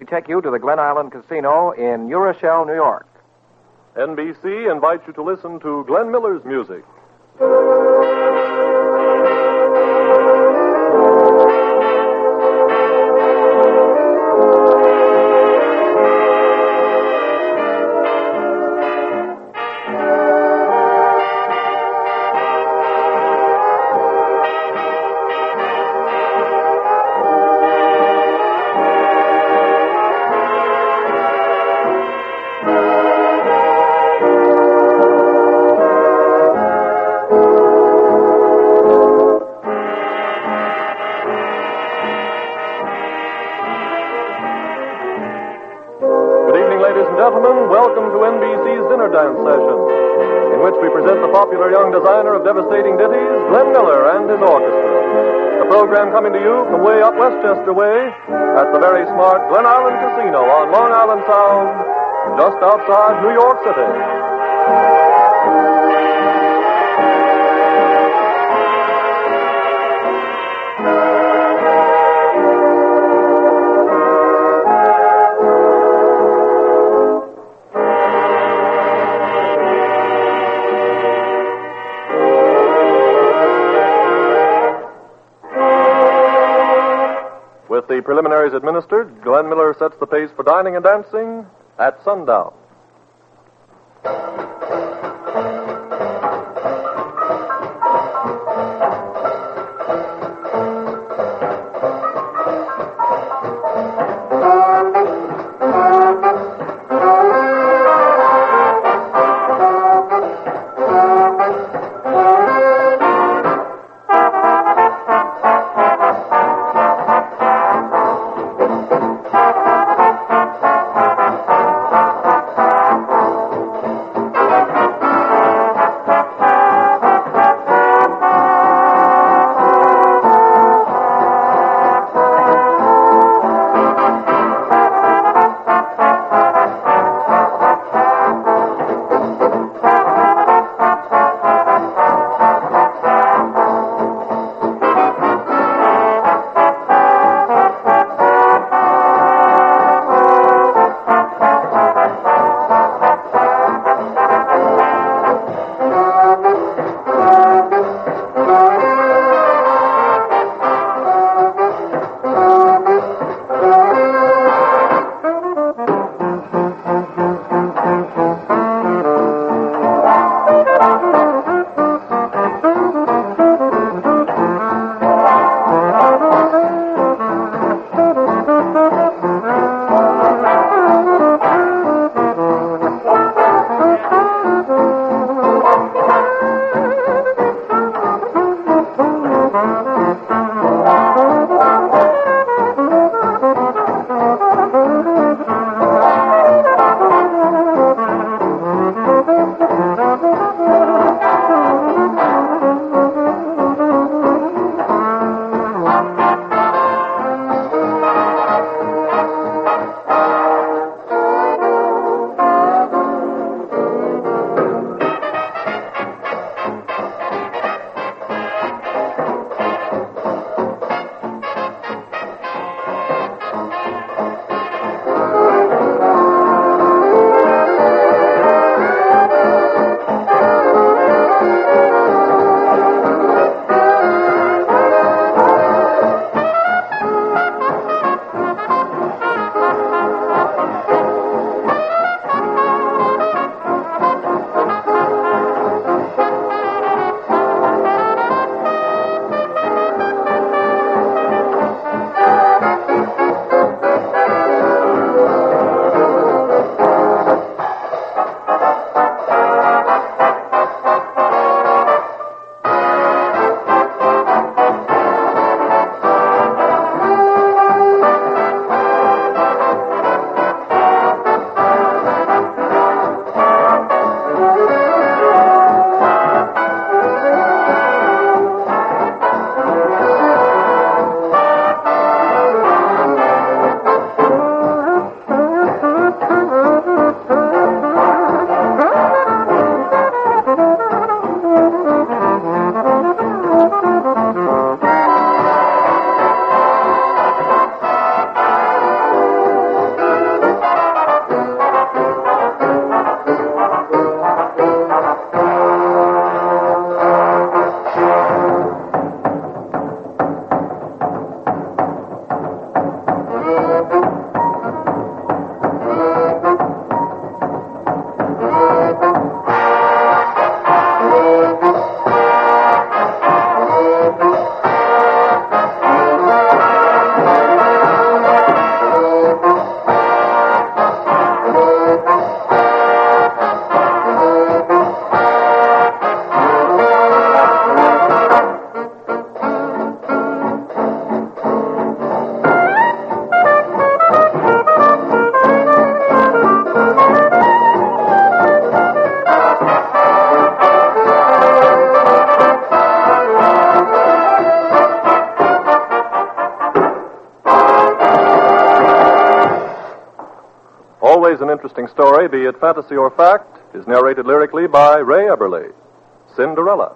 take you to the Glen Island Casino in New Rochelle, New York. NBC invites you to listen to Glenn Miller's music. Gentlemen, welcome to NBC's Dinner Dance Session, in which we present the popular young designer of devastating ditties, Glenn Miller and his orchestra. The program coming to you from way up Westchester way at the very smart Glen Island Casino on Long Island Sound, just outside New York City. With the preliminaries administered, Glenn Miller sets the pace for dining and dancing at sundown. always an interesting story, be it fantasy or fact, is narrated lyrically by Ray Eberly. Cinderella.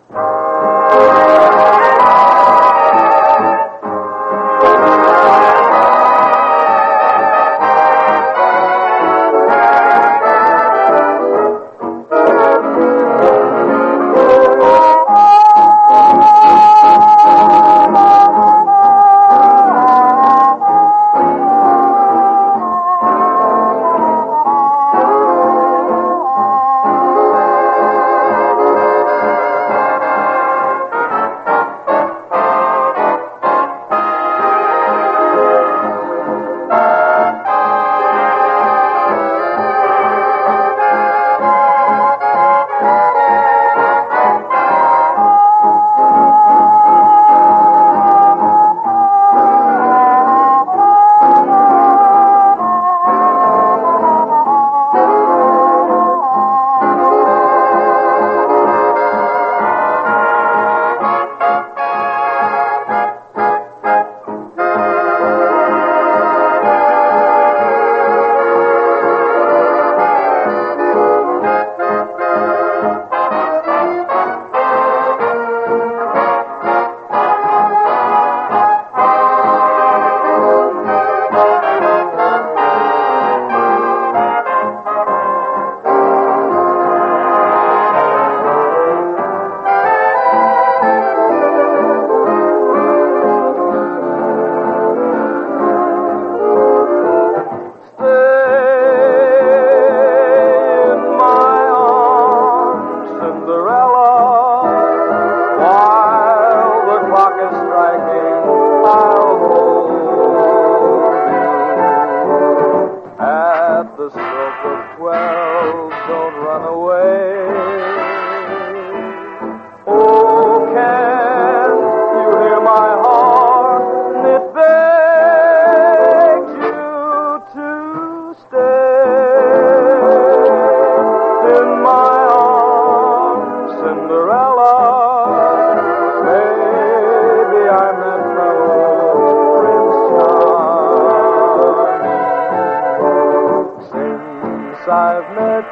I've met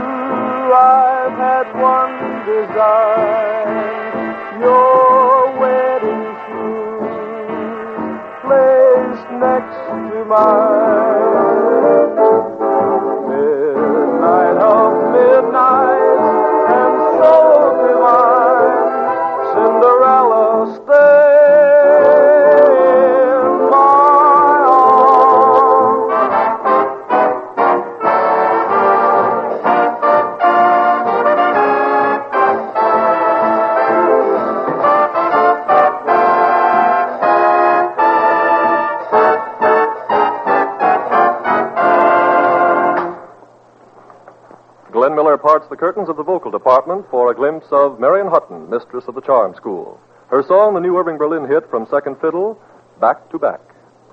you, I've had one design, your wedding shoes placed next to mine. Midnight of midnights, and so divine, Cinderella, stay in my arms. Glenn Miller parts the curtains of the vocal department for a glimpse of Marion Hutton, mistress of the Charm School. Her song, the new Irving Berlin hit from Second Fiddle, Back to Back.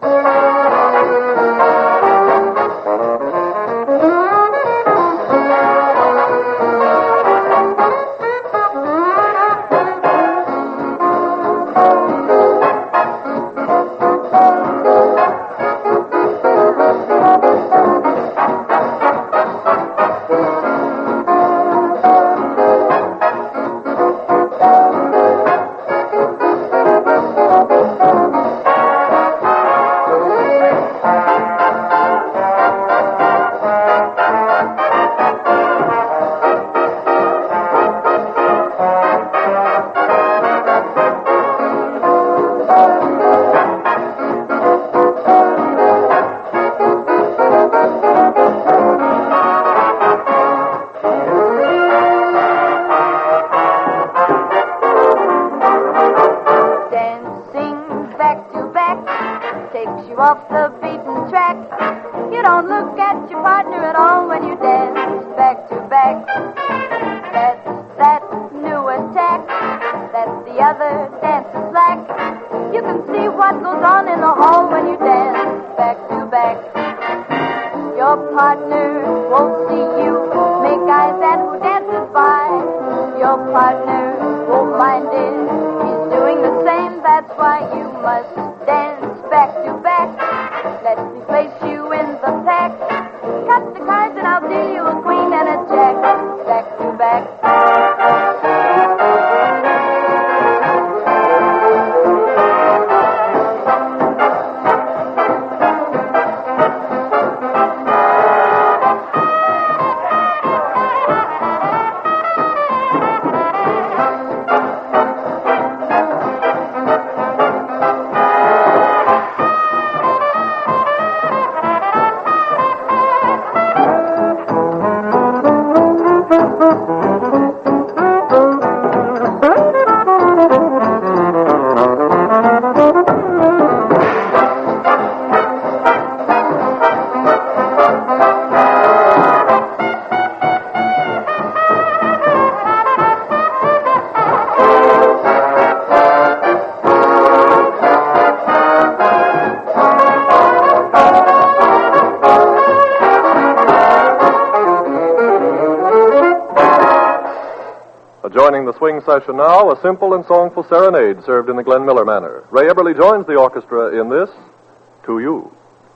Takes you off the beaten track. You don't look at your partner at all when you dance back to back. That's that new attack that the other dancers lack. You can see what goes on in the hall when you dance back to back. Your partner won't see you make eyes at who dances by. Your partner won't mind it. He's doing the same. That's why you must dance back to back. Let me place you in the pack. Cut Joining the swing session now, a simple and songful serenade served in the Glenn Miller manner. Ray Eberly joins the orchestra in this, To You.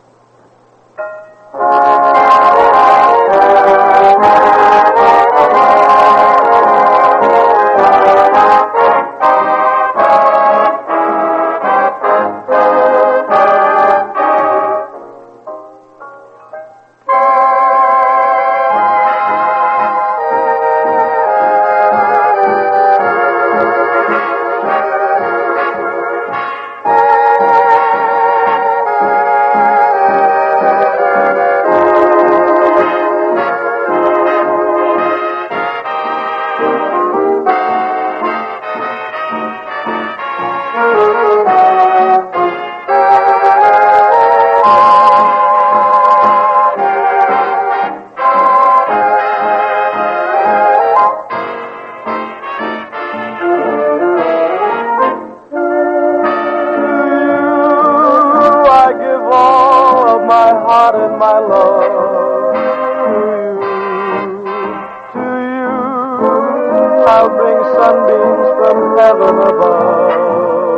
I'll bring sunbeams from heaven above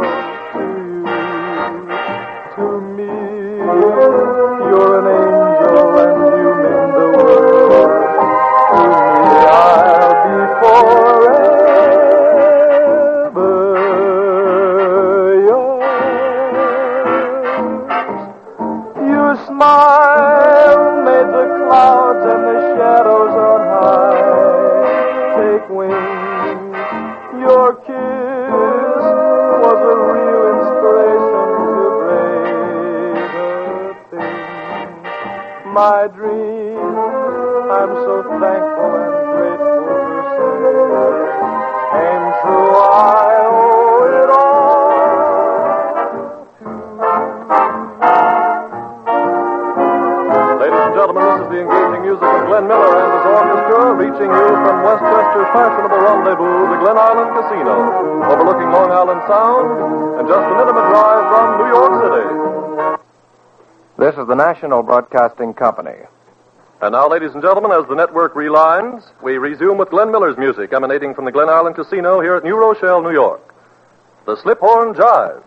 to me. You're an angel and you mean the world to me. I'll be forever yours. Your smile made the clouds and the shadows on high take wing. Your kiss was a real inspiration to brave a thing. My dream, I'm so thankful and grateful to say, came true. I owe it all. Ladies and gentlemen, this is the engaging music of Glenn Miller and his orchestra, reaching you from Westchester's fashionable rendezvous, the Glen Island Casino, overlooking Long Island Sound, and just an intimate drive from New York City. This is the National Broadcasting Company. And now, ladies and gentlemen, as the network relines, we resume with Glenn Miller's music emanating from the Glen Island Casino here at New Rochelle, New York. The Sliphorn Jive.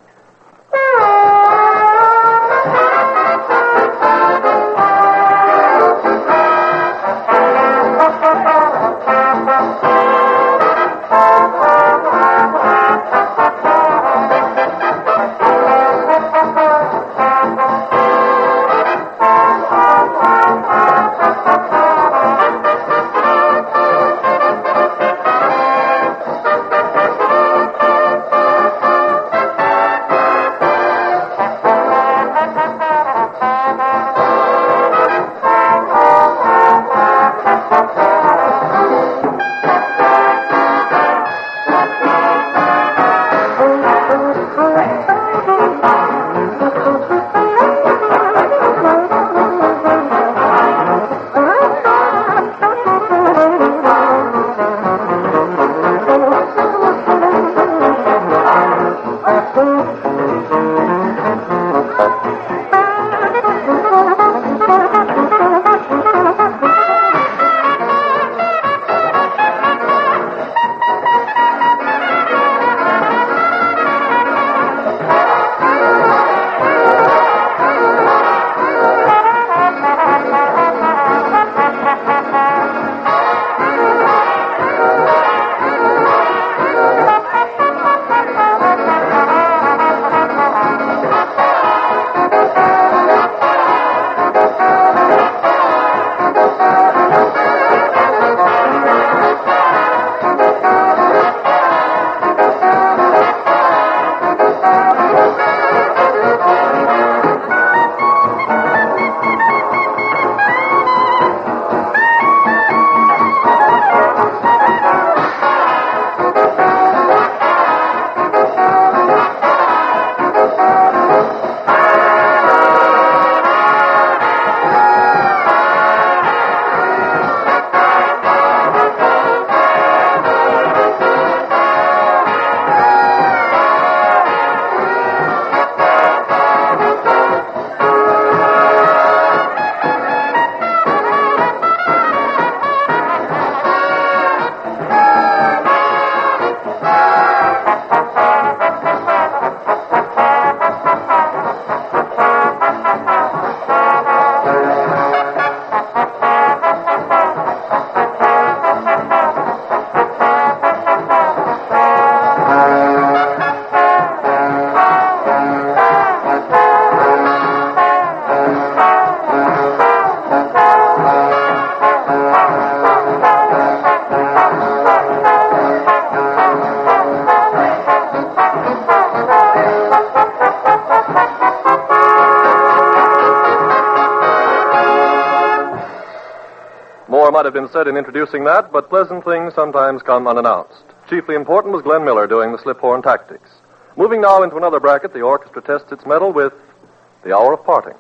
More might have been said in introducing that, but pleasant things sometimes come unannounced. Chiefly important was Glenn Miller doing the slip horn tactics. Moving now into another bracket, the orchestra tests its mettle with The Hour of Parting.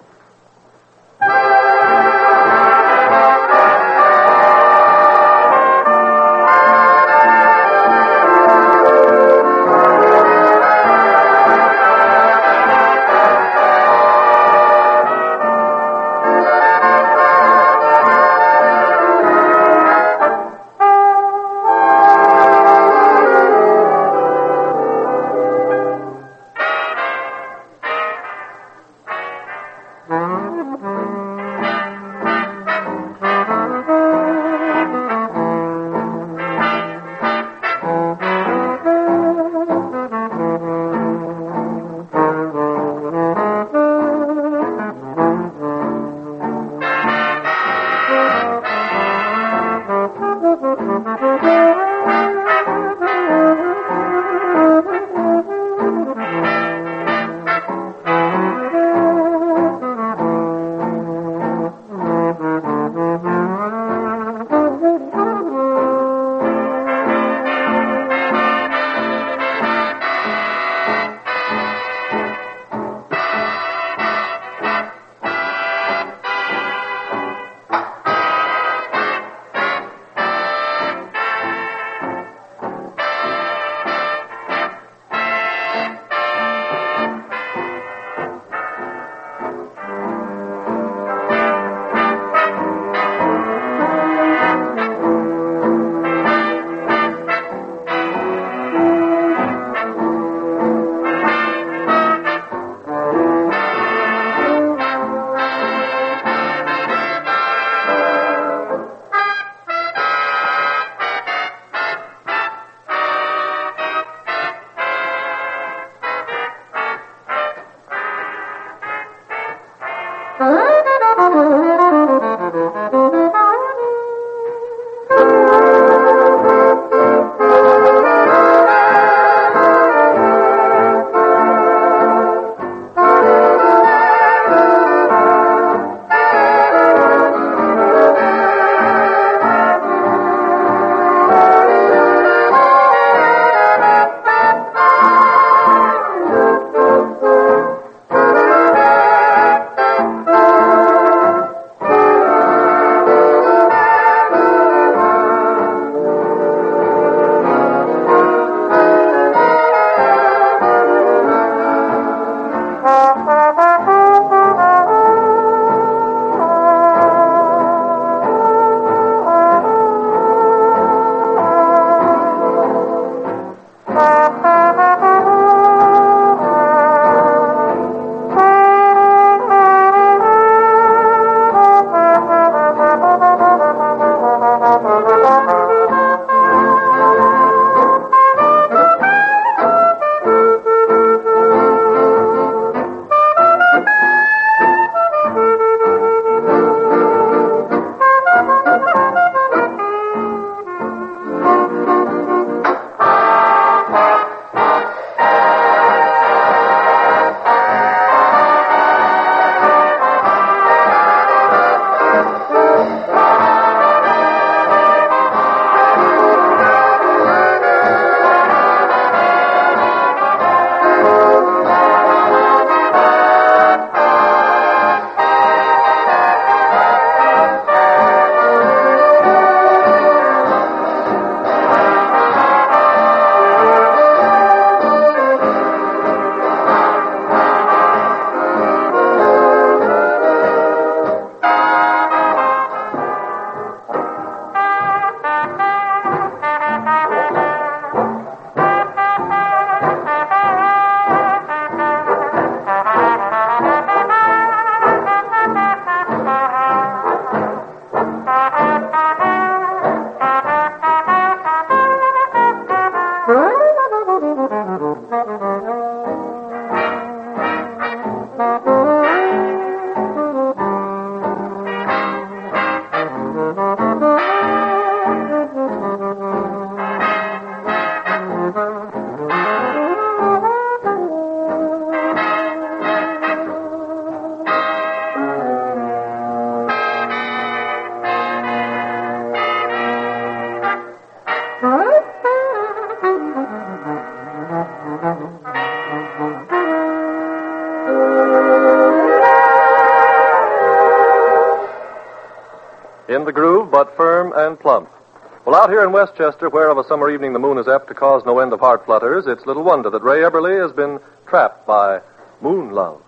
In the groove, but firm and plump. Well, out here in Westchester, where of a summer evening the moon is apt to cause no end of heart flutters, it's little wonder that Ray Eberly has been trapped by moon love.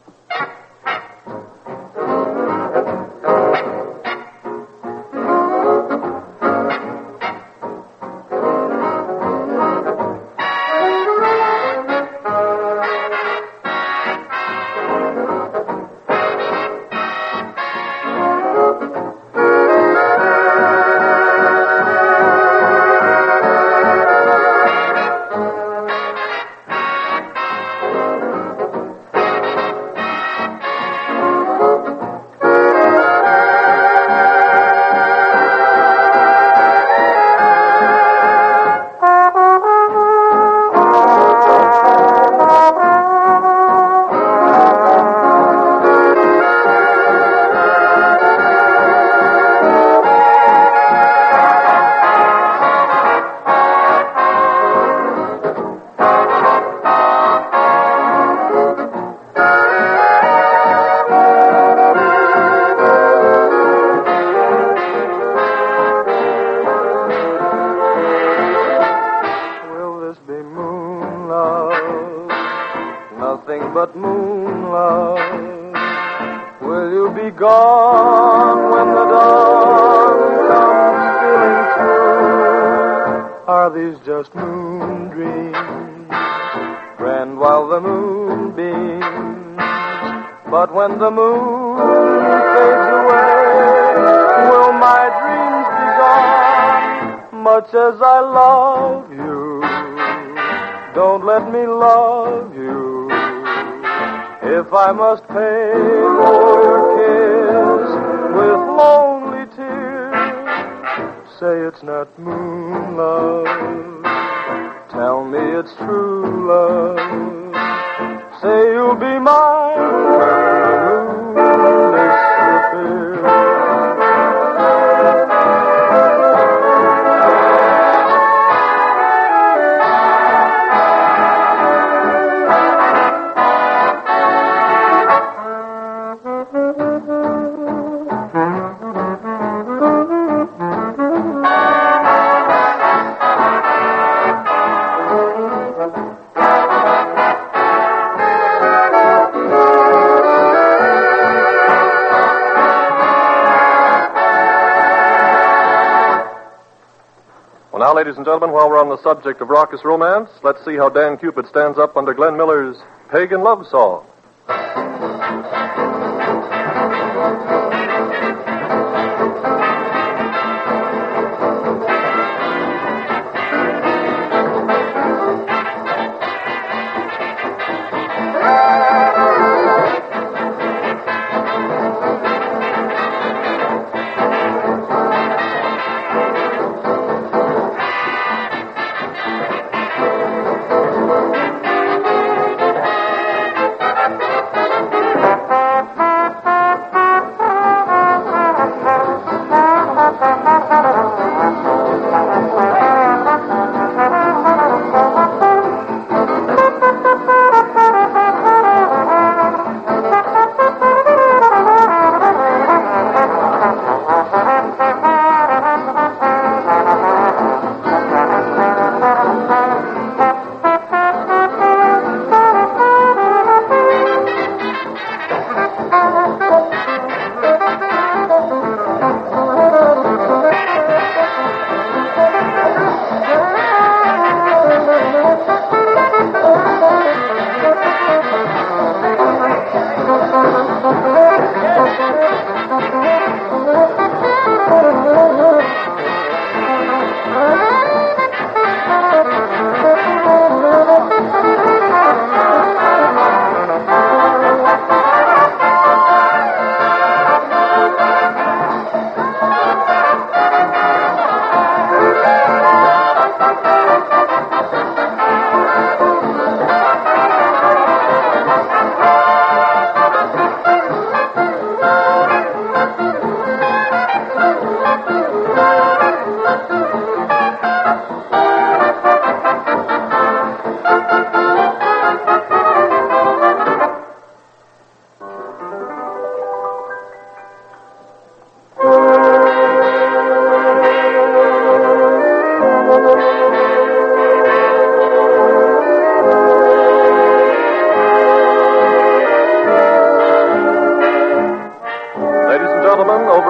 But moon love, will you be gone when the dawn comes stealing through? Are these just moon dreams, grand while the moon beams? But when the moon fades away, will my dreams be gone? Much as I love you, don't let me love you. If I must pay for your kiss with lonely tears, say it's not moon love. Tell me it's true love. Say you'll be mine when the moon disappears. Well, now, ladies and gentlemen, while we're on the subject of raucous romance, let's see how Dan Cupid stands up under Glenn Miller's Pagan Love Song.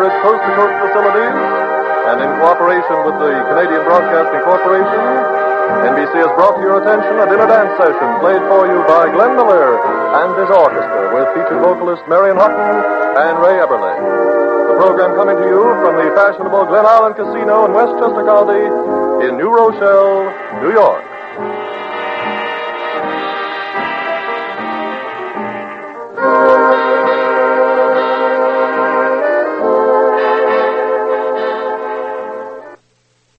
its coast-to-coast facilities, and in cooperation with the Canadian Broadcasting Corporation, NBC has brought to your attention a dinner dance session played for you by Glenn Miller and his orchestra with featured vocalist Marion Hutton and Ray Eberle. The program coming to you from the fashionable Glen Island Casino in Westchester County in New Rochelle, New York.